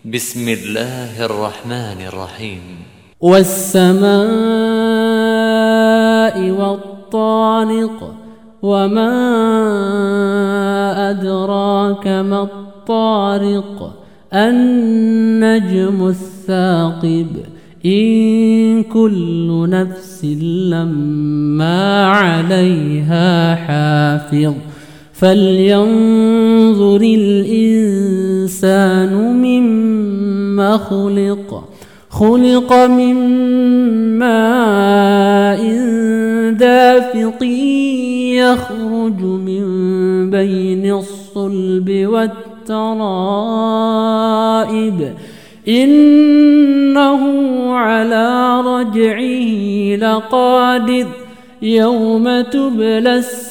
بسم الله الرحمن الرحيم. والسماء والطارق وما أدراك ما الطارق النجم الثاقب إن كل نفس لما عليها حافظ فلينظر الإنسان مما خلق من ماء دافق يخرج من بين الصلب والترائب إنه على رجعه لقادر يوم تبلى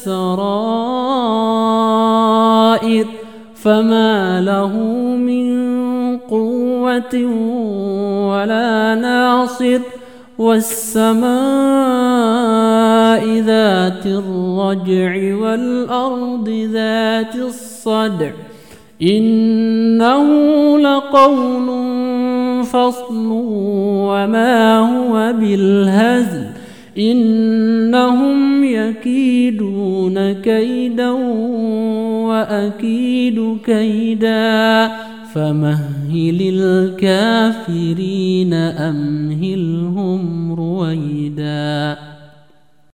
السرائر فما له من قوة ولا ناصر والسماء ذات الرجع والأرض ذات الصدع إنه لقول فصل وما هو بالهزل إنهم يكيدون كيدا وأكيد كيدا فمهل الكافرين أمهلهم رويدا.